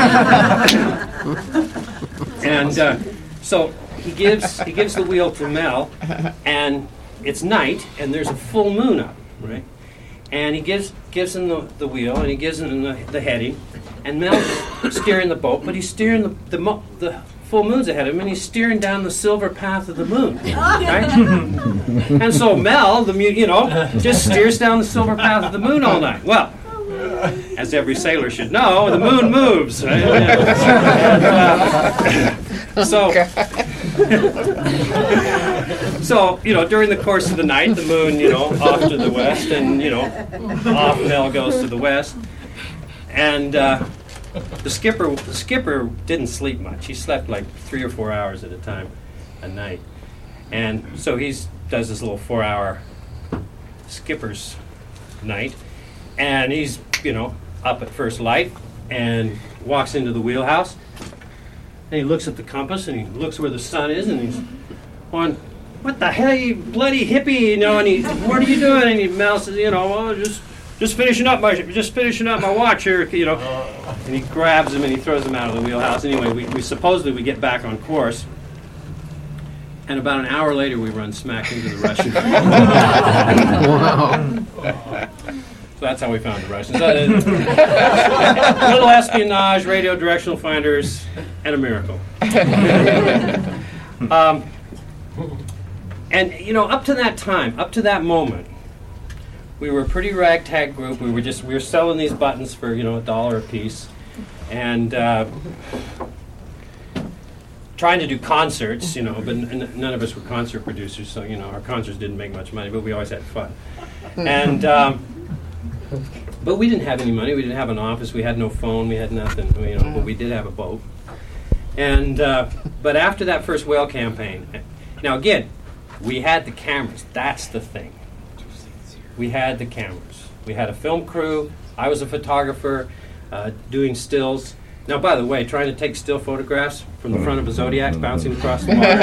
And so he gives the wheel to Mel, and it's night, and there's a full moon up, right? And he gives him the wheel, and he gives him the heading, and Mel's steering the boat, but he's steering the full moon's ahead of him, and he's steering down the silver path of the moon, right? And so Mel, just steers down the silver path of the moon all night. Well, as every sailor should know, the moon moves. Right? So, during the course of the night, the moon, off to the west, and, off Mel goes to the west. And the skipper didn't sleep much. He slept like 3 or 4 hours at a time a night. And so he does this little 4-hour skipper's night. And he's, up at first light and walks into the wheelhouse. And he looks at the compass and he looks where the sun is and he's going, "What the hell, you bloody hippie?" And what are you doing? And he says, "Well, just finishing up my watch here," And he grabs him and he throws him out of the wheelhouse. Anyway, we supposedly get back on course. And about an hour later, we run smack into the Russian. Wow. So that's how we found the Russians. Little espionage, radio directional finders, and a miracle. And up to that time, up to that moment, we were a pretty ragtag group. We were selling these buttons for $1 a piece, and trying to do concerts, but none of us were concert producers, so our concerts didn't make much money, but we always had fun. And but we didn't have any money. We didn't have an office. We had no phone. We had nothing. But we did have a boat. And but after that first whale campaign, now again, we had the cameras. That's the thing. We had the cameras. We had a film crew. I was a photographer doing stills. Now, by the way, trying to take still photographs from the front of a Zodiac bouncing across the water,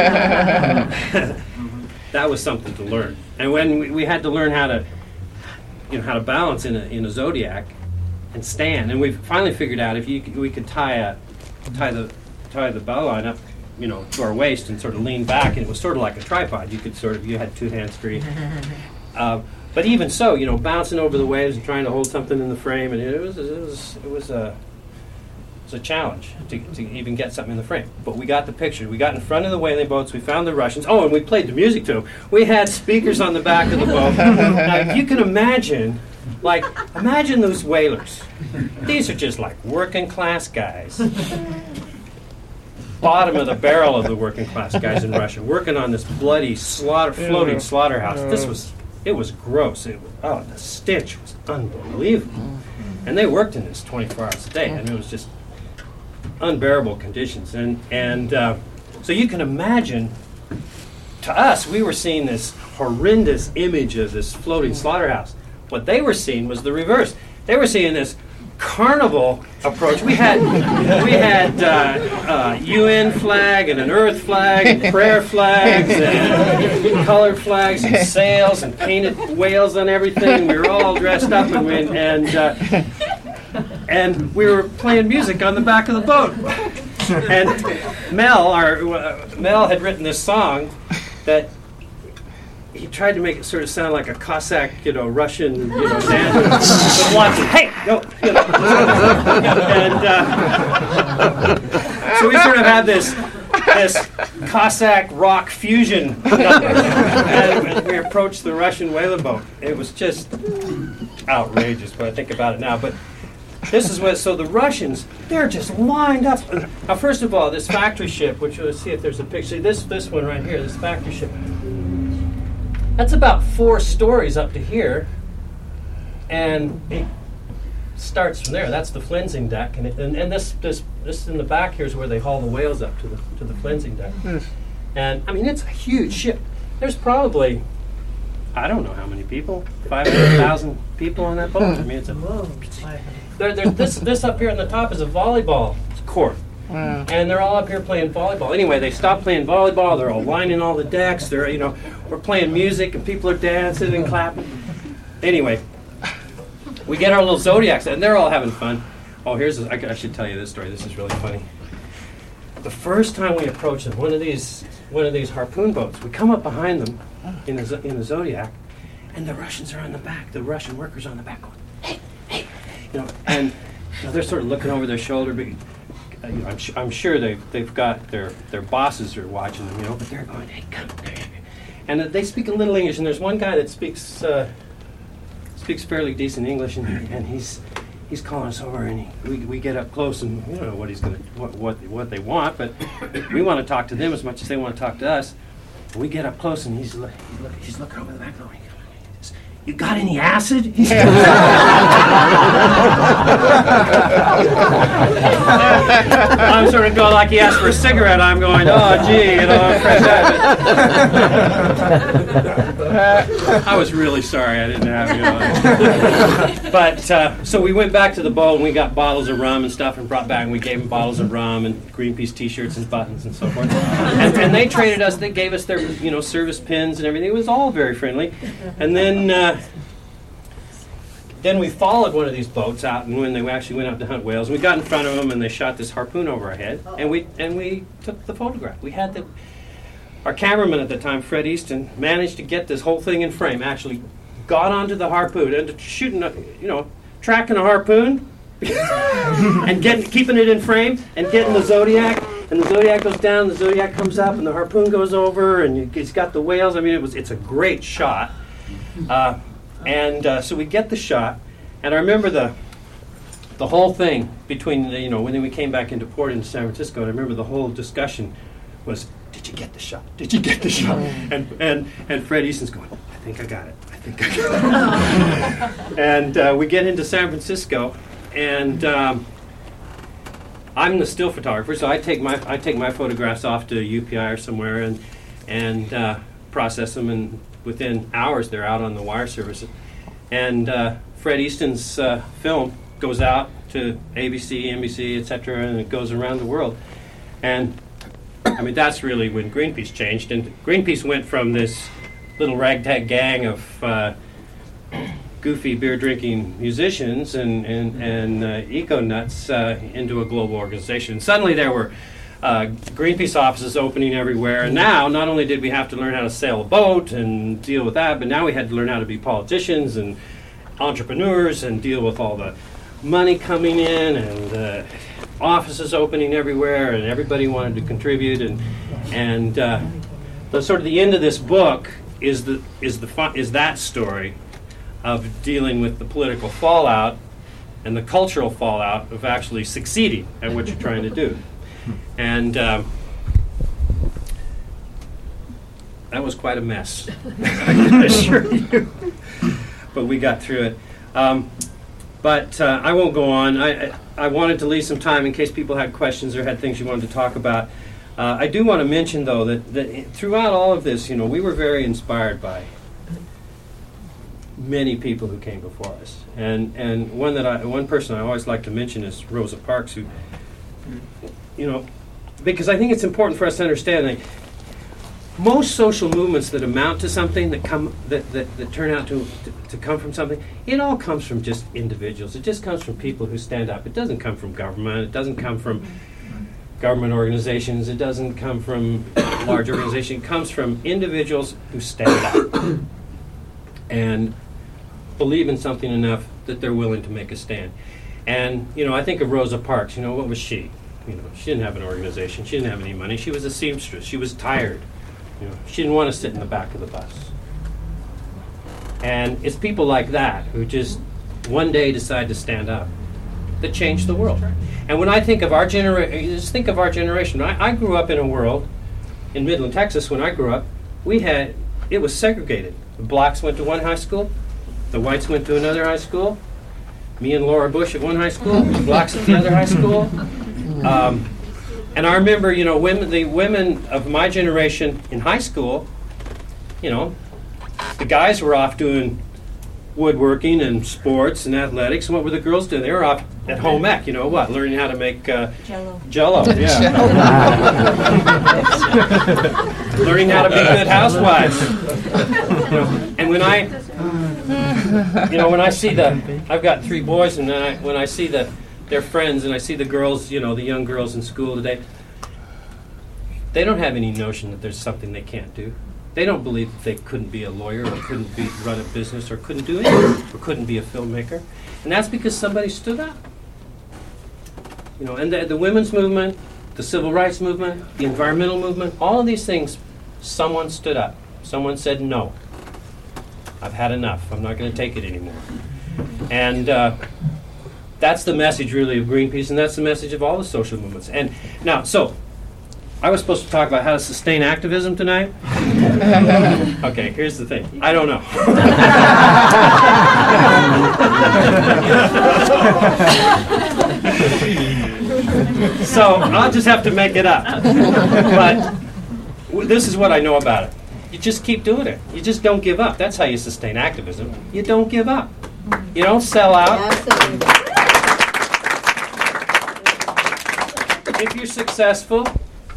that was something to learn. And when we had to learn how to balance in a Zodiac and stand, and we finally figured out if we could tie the bow line up, to our waist and sort of lean back, and it was sort of like a tripod. You had 2 hands free. But even so, bouncing over the waves and trying to hold something in the frame, and it was a challenge to even get something in the frame. But we got the picture. We got in front of the whaling boats. We found the Russians. Oh, and we played the music to them. We had speakers on the back of the boat. Now, if you can imagine those whalers. These are just like working class guys. Bottom of the barrel of the working class guys in Russia, working on this bloody floating slaughterhouse. It was gross. The stench was unbelievable. And they worked in this 24 hours a day, and it was just unbearable conditions. And so you can imagine, to us, we were seeing this horrendous image of this floating slaughterhouse. What they were seeing was the reverse. They were seeing this carnival approach. We had UN flag and an Earth flag and prayer flags and colored flags and sails and painted whales on everything. We were all dressed up and we were playing music on the back of the boat. And Mel had written this song that he tried to make it sort of sound like a Cossack, Russian, dance. But once, hey, go, And so we sort of had this Cossack rock fusion as we approached the Russian whaler boat. It was just outrageous when I think about it now. But this is so the Russians, they're just lined up. Now, first of all, this factory ship, which let's see if there's a picture. This one right here, this factory ship. That's about 4 stories up to here, and it starts from there. That's the flensing deck, and this in the back here is where they haul the whales up to the flensing deck. And I mean, it's a huge ship. There's probably, I don't know how many people, 500,000 people on that boat. I mean, it's this up here on the top is a volleyball court. Wow. And they're all up here playing volleyball. Anyway, they stopped playing volleyball. They're all lining all the decks. They're, we're playing music and people are dancing and clapping. Anyway, we get our little Zodiacs and they're all having fun. Oh, I should tell you this story. This is really funny. The first time we approached them, one of these harpoon boats, we come up behind them in a Zodiac, and the Russians are on the back. The Russian workers are on the back going, hey, and they're sort of looking over their shoulder. I'm sure they've got their bosses are watching them, but they're going, hey, come. And they speak a little English, and there's one guy that speaks fairly decent English, and he's calling us over, and we get up close, and we don't know what he's gonna what they want, but we want to talk to them as much as they want to talk to us. And we get up close, and he's looking over the back door. He goes, "You got any acid?" I'm sort of going like he asked for a cigarette. I'm going, "Oh, gee, fresh habit." I was really sorry I didn't have But so we went back to the boat and we got bottles of rum and stuff and brought back, and we gave them bottles of rum and Greenpeace T-shirts and buttons and so forth. And they traded us. They gave us their service pins and everything. It was all very friendly. And then we followed one of these boats out, and when they actually went out to hunt whales, we got in front of them, and they shot this harpoon over our head, and we took the photograph. We had our cameraman at the time, Fred Easton, managed to get this whole thing in frame. Actually, got onto the harpoon and shooting, tracking a harpoon, and keeping it in frame, and getting the Zodiac, and the Zodiac goes down, the Zodiac comes up, and the harpoon goes over, and it's got the whales. I mean, it's a great shot. So we get the shot, and I remember the whole thing between when we came back into port in San Francisco. And I remember the whole discussion was, "Did you get the shot? Did you get the shot?" And Fred Easton's going, "I think I got it. I think I got it." And we get into San Francisco, and I'm the still photographer, so I take my photographs off to UPI or somewhere and process them, and within hours they're out on the wire service. And Fred Easton's film goes out to ABC, NBC, etc., and it goes around the world. And I mean, that's really when Greenpeace changed. And Greenpeace went from this little ragtag gang of goofy beer-drinking musicians and eco-nuts into a global organization. And suddenly there were Greenpeace offices opening everywhere, and now not only did we have to learn how to sail a boat and deal with that, but now we had to learn how to be politicians and entrepreneurs and deal with all the money coming in and offices opening everywhere, and everybody wanted to contribute, and the sort of the end of this book is that story of dealing with the political fallout and the cultural fallout of actually succeeding at what you're trying to do. And that was quite a mess, I can assure you. But we got through it. But I won't go on. I wanted to leave some time in case people had questions or had things you wanted to talk about. I do want to mention, though, that throughout all of this, we were very inspired by many people who came before us. And one person I always like to mention is Rosa Parks, who, because I think it's important for us to understand that most social movements that amount to something, that turn out to come from something, it all comes from just individuals. It just comes from people who stand up. It doesn't come from government. It doesn't come from government organizations. It doesn't come from large organizations. It comes from individuals who stand up and believe in something enough that they're willing to make a stand. And, I think of Rosa Parks. What was she? She didn't have an organization. She didn't have any money. She was a seamstress. She was tired. She didn't want to sit in the back of the bus. And it's people like that who just one day decide to stand up that change the world. And when I think of our generation, just think of our generation. I grew up in a world in Midland, Texas. When I grew up, it was segregated. The blacks went to one high school, the whites went to another high school. Me and Laura Bush at one high school, the blacks at the other high school. And I remember, the women of my generation in high school, the guys were off doing woodworking and sports and athletics. And what were the girls doing? They were off at home ec, learning how to make Jell-O. Yeah. Learning how to be good housewives. And when I see I've got 3 boys, and when I see their friends, and I see the girls, the young girls in school today, they don't have any notion that there's something they can't do. They don't believe that they couldn't be a lawyer or couldn't run a business or couldn't do anything or couldn't be a filmmaker. And that's because somebody stood up. And the women's movement, the civil rights movement, the environmental movement, all of these things, someone stood up. Someone said, no, I've had enough. I'm not going to take it anymore. And that's the message really of Greenpeace, and that's the message of all the social movements. And now, so I was supposed to talk about how to sustain activism tonight. Okay, here's the thing. I don't know. So I'll just have to make it up. But this is what I know about it. You just keep doing it. You just don't give up. That's how you sustain activism. You don't give up. You don't sell out. Absolutely. If you're successful,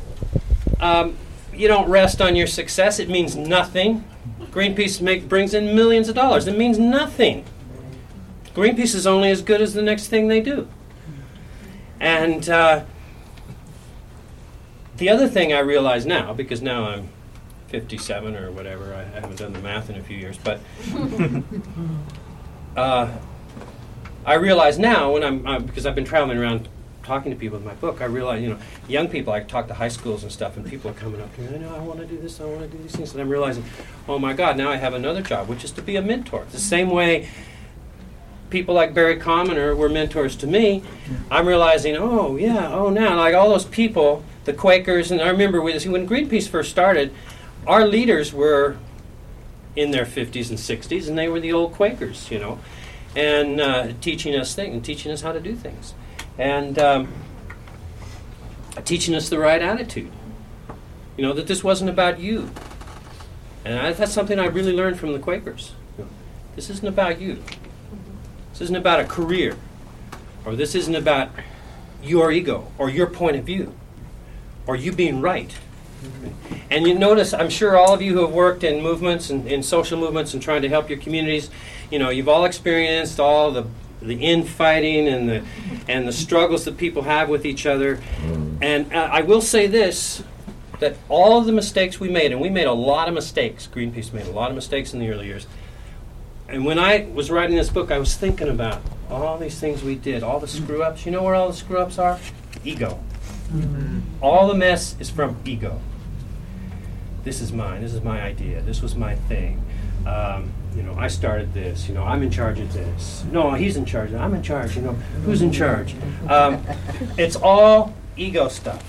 you don't rest on your success. It means nothing. Greenpeace brings in millions of dollars. It means nothing. Greenpeace is only as good as the next thing they do. And the other thing I realize now, because now I'm 57 or whatever, I haven't done the math in a few years, but I realize now when I'm because I've been traveling around talking to people with my book, I realize, young people, I talk to high schools and stuff, and people are coming up to me, I want to do this, I want to do these things, and I'm realizing, oh my God, now I have another job, which is to be a mentor. It's the same way people like Barry Commoner were mentors to me. I'm realizing, now, like all those people, the Quakers, and I remember when Greenpeace first started, our leaders were in their 50s and 60s, and they were the old Quakers, and teaching us things, and teaching us how to do things, and teaching us the right attitude, that this wasn't about you. And that's something I really learned from the Quakers. This isn't about you. This isn't about a career, or this isn't about your ego, or your point of view, or you being right. And you notice, I'm sure all of you who have worked in movements and in social movements and trying to help your communities, you've all experienced all the infighting and the struggles that people have with each other. And I will say this, that all of the mistakes we made, and we made a lot of mistakes, Greenpeace made a lot of mistakes in the early years. And when I was writing this book, I was thinking about all these things we did, all the screw-ups. You know where all the screw-ups are? Ego. All the mess is from ego. This is mine. This is my idea. This was my thing. I started this. I'm in charge of this. No, he's in charge. I'm in charge. Who's in charge? It's all ego stuff.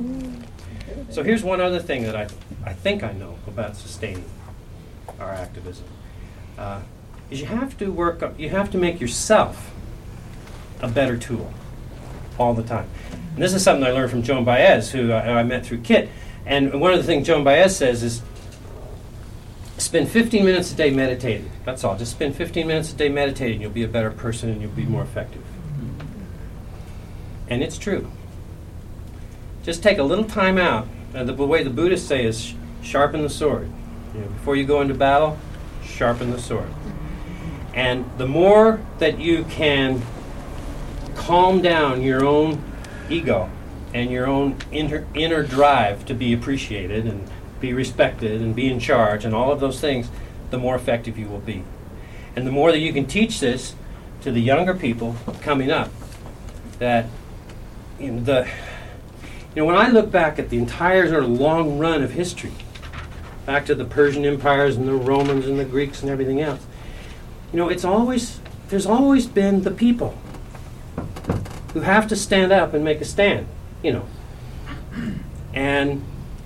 So here's one other thing that I think I know about sustaining our activism. Is you have to make yourself a better tool all the time. And this is something I learned from Joan Baez, who I met through KIT. And one of the things Joan Baez says is, spend 15 minutes a day meditating. That's all. Just spend 15 minutes a day meditating. You'll be a better person and you'll be more effective. And it's true. Just take a little time out. The way the Buddhists say is sharpen the sword. Before you go into battle, sharpen the sword. And the more that you can calm down your own ego and your own inner drive to be appreciated and be respected and be in charge and all of those things, the more effective you will be. And the more that you can teach this to the younger people coming up, that when I look back at the entire sort of long run of history, back to the Persian empires and the Romans and the Greeks and everything else, there's always been the people who have to stand up and make a stand, And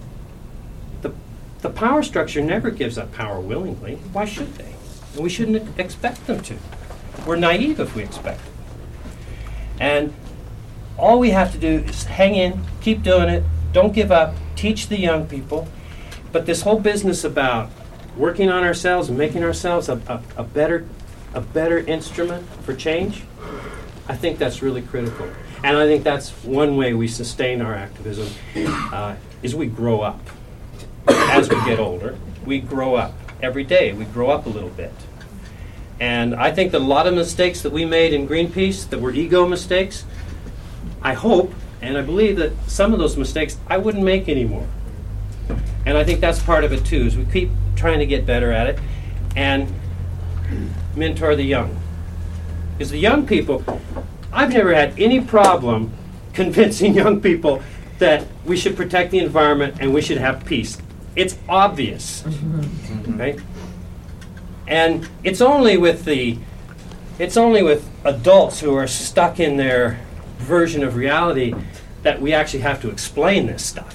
the power structure never gives up power willingly. Why should they? And we shouldn't expect them to. We're naive if we expect it. And all we have to do is hang in, keep doing it, don't give up, teach the young people. But this whole business about working on ourselves and making ourselves a better instrument for change, I think that's really critical. And I think that's one way we sustain our activism, is we grow up. As we get older, we grow up. Every day, we grow up a little bit. And I think that a lot of mistakes that we made in Greenpeace that were ego mistakes, I hope and I believe that some of those mistakes I wouldn't make anymore. And I think that's part of it too, is we keep trying to get better at it and mentor the young. Because the young people, I've never had any problem convincing young people that we should protect the environment and we should have peace. It's obvious. Right? And it's only with the It's only with adults who are stuck in their version of reality that we actually have to explain this stuff.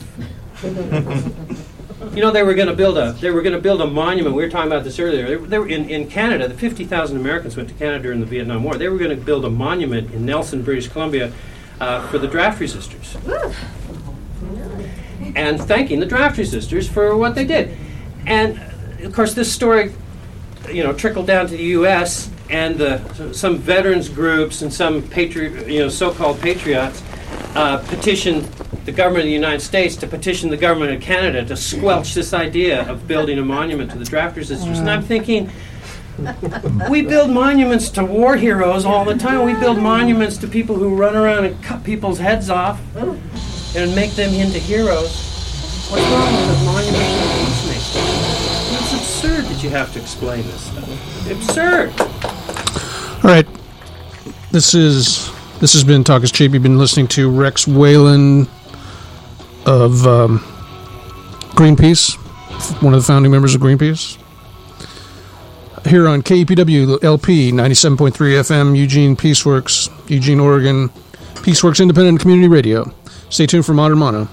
You know, they were going to build a monument. We were talking about this earlier. They were in Canada. The 50,000 Americans went to Canada during the Vietnam War. They were going to build a monument in Nelson, British Columbia, for the draft resistors, and thanking the draft resistors for what they did. And of course, this story, you know, trickled down to the U.S. and some veterans groups and some so-called patriots petitioned the government of the United States to petition the government of Canada to squelch this idea of building a monument to the draft resistors. And I'm thinking, we build monuments to war heroes all the time. We build monuments to people who run around and cut people's heads off and make them into heroes. What's wrong with a monument to a peacemaker? It's absurd that you have to explain this stuff. Absurd. All right. This has been Talk is Cheap. You've been listening to Rex Whalen of Greenpeace, one of the founding members of Greenpeace. Here on KEPW LP 97.3 FM, Eugene Peaceworks, Eugene, Oregon. Peaceworks Independent Community Radio. Stay tuned for Modern Mono.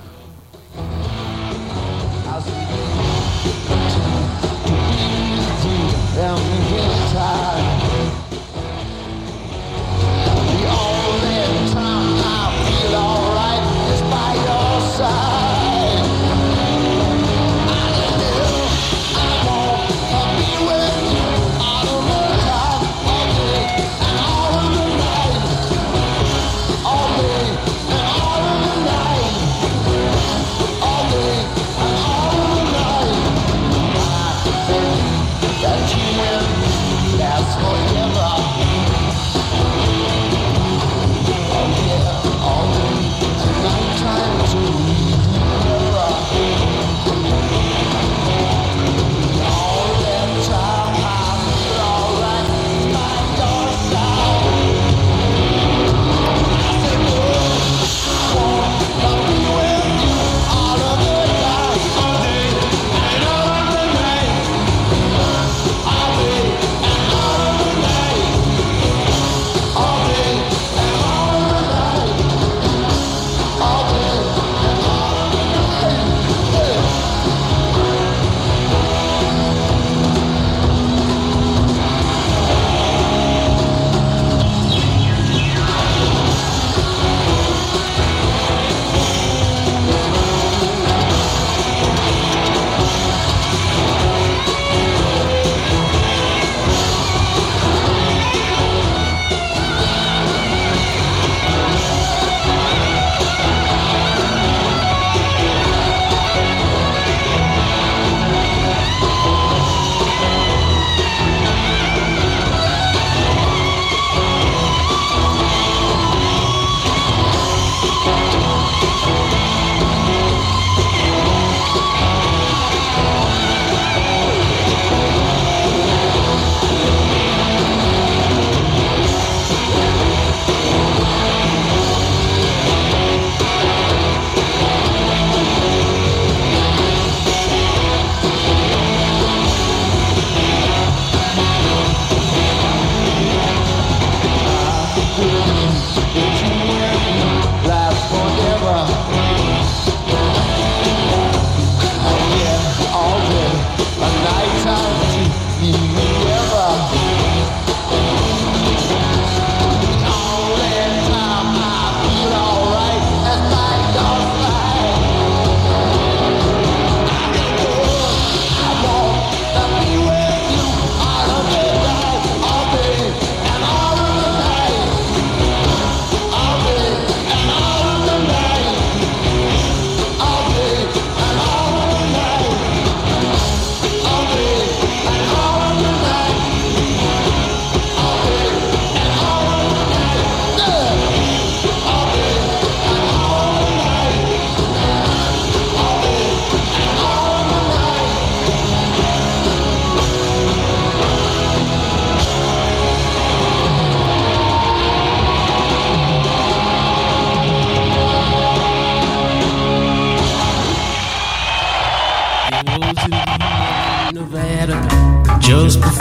Just before